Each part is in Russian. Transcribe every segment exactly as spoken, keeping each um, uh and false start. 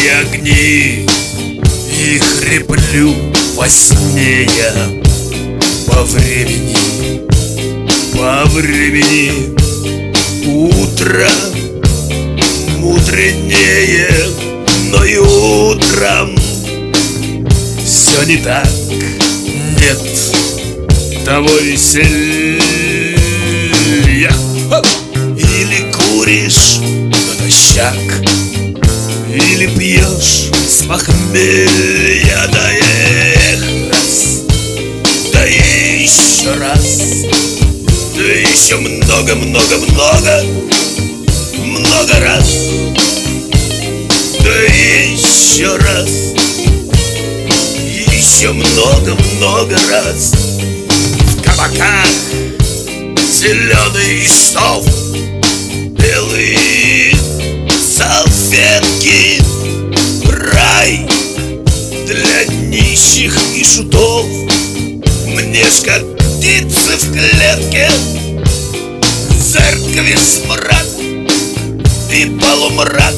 яркие огни, и хриплю во сне я по времени, по времени. Утро мудренее, но и утром все не так. Нет того веселья. Или куришь натощак, или пьешь с похмелья. Да эх, раз, да еще раз, да еще много-много-много, много раз, да еще раз, еще много-много раз. В кабаках зеленый штоф, белые салфетки, рай для нищих и шутов. Мне ж как птицы в клетке, в церкви смрак и полумрак.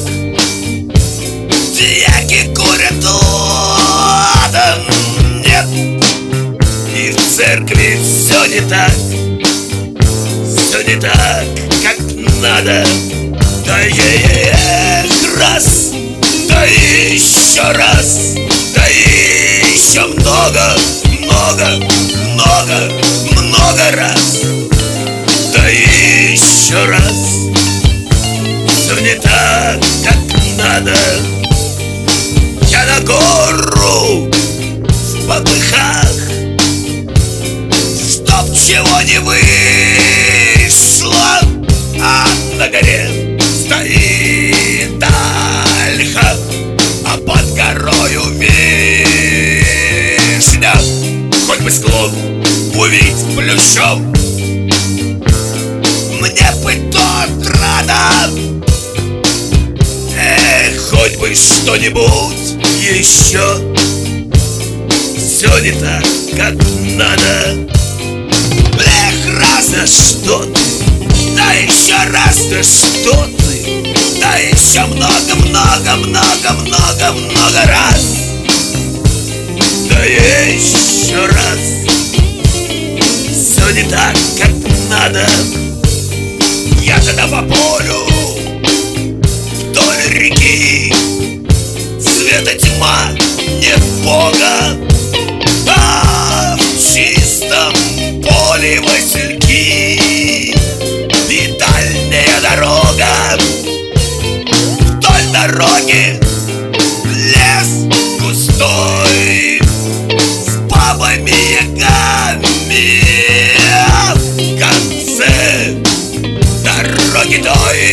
Дьяки курят ладан, нет, и в церкви все не так, все не так, как надо. Да эх, раз, да еще раз, да еще много, много, много, много раз, да еще раз, все не так, как надо. Я на гору в попыхах, чтоб чего не вышло, а на горе стоит ольха, а под горою вишня. Хоть бы склон увидеть плющом, мне быть тот рада. Эх, хоть бы что-нибудь еще. Все не так, как надо. Эх, раз, да что ты, да еще раз, да что ты, да еще много-много-много-много-много раз, да еще раз. Все не так, как надо. Я тогда по полю вдоль реки, света тьма, нет Бога, а в чистом поле васильки и дальняя дорога. Вдоль дороги лес густой с бабами-ягами, а в конце дороги той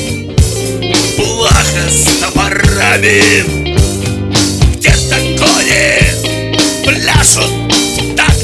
плаха с топорами. Где-то кони пляшут в такт,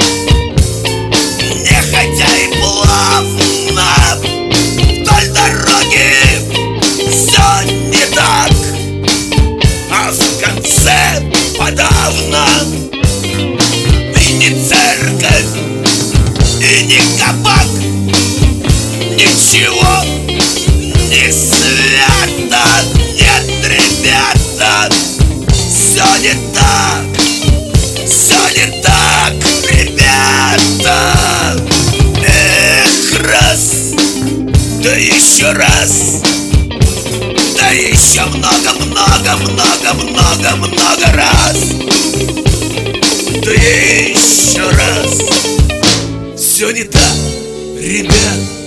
нехотя и плавно. Вдоль дороги все не так, а в конце подавно. И не церковь, и не кабак, ничего не свято. Нет, ребята, все не так, все не так, ребята. Эх, раз, да еще раз, да еще много-много-много-много-много раз, да еще раз. Все не так, ребят.